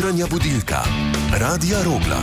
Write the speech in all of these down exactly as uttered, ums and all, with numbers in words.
Jutranja budilka Radia Rogla.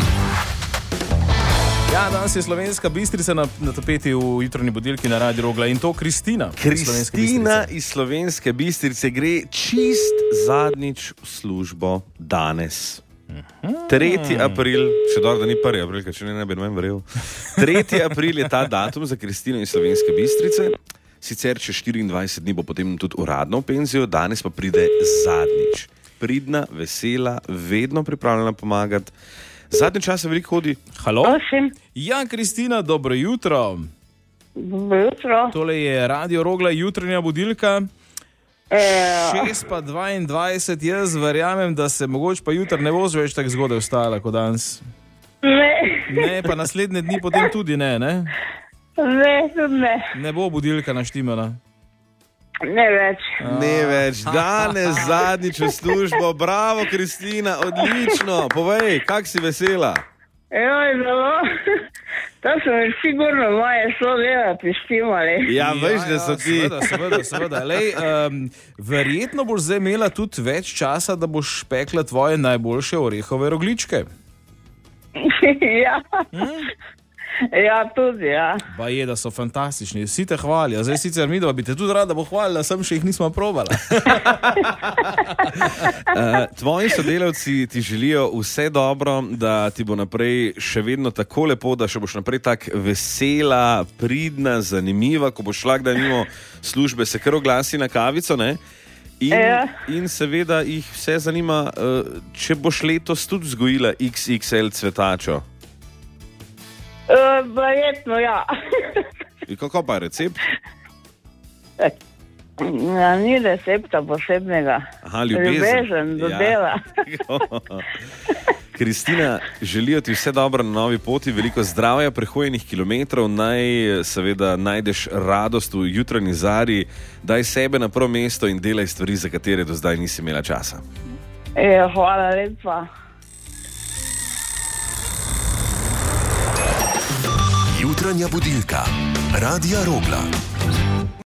Ja, danes je Slovenska Bistrica na, na tapeti v jutranji budilki na Radiu Rogla in to Kristina. Kristina iz Slovenske Bistrice gre čist zadnjič v službo danes. tretji april, še dobro, da ni prvi april, ker če ne, ne bi noben verjel. tretji april je ta datum za Kristino iz Slovenske Bistrice. Sicer če štiriindvajset dni bo potem tudi uradno v penzijo, danes pa pride zadnjič. Pridna, vesela, vedno pripravljena pomagati. Zadnji čas se veliko hodi. Halo? Prosim. Ja, Kristina, dobro jutro. Dobro jutro. Tole je Radio Rogla, jutranja budilka. E, šest pa dvaindvajset, jaz verjamem, da se mogoče pa jutr ne boš več tako zgodaj vstala kot danes. ne, Ne, pa naslednje dni potem tudi ne, ne? ne, tudi ne. Ne bo budilka naštimala. Ne več. Ne več, danes zadnjič v službo. Bravo, Kristina, odlično. Povej, kak si vesela? Joj, zelo. To so mi sigurno moje sodelavce prištimali. Ja, veš, da so ti. Seveda, seveda, seveda. Lej, um, verjetno boš zdaj imela tudi več časa, da boš pekla tvoje najboljše orehove rogličke. ja. Hm? Ja, tudi, ja. Pa je, da so fantastični, vsi te hvalijo. Zdaj sicer mi, da bi te tudi rada bo hvalila, sem še jih nismo probala. Uh, tvoji sodelavci ti želijo vse dobro, da ti bo naprej še vedno tako lepo, da še boš naprej tako vesela, pridna, zanimiva, ko boš šla kdaj mimo službe, se kar oglasi na kavico, ne? In, Ja. in seveda jih vse zanima, uh, če boš letos tudi vzgojila iks iks el cvetačo. Uh, verjetno, ja. In kako pa je recept? ja. Ni recepta posebnega. Aha, ljubezen. Ljubezen do Ja. dela. Kristina, želijo ti vse dobro na novi poti, veliko zdravja, prehojenih kilometrov, naj seveda najdeš radost v jutranji zari, daj sebe na prvo mesto in delaj stvari, za katere do zdaj nisi imela časa. E, hvala lepa. Jutranja budilka Radia Rogla.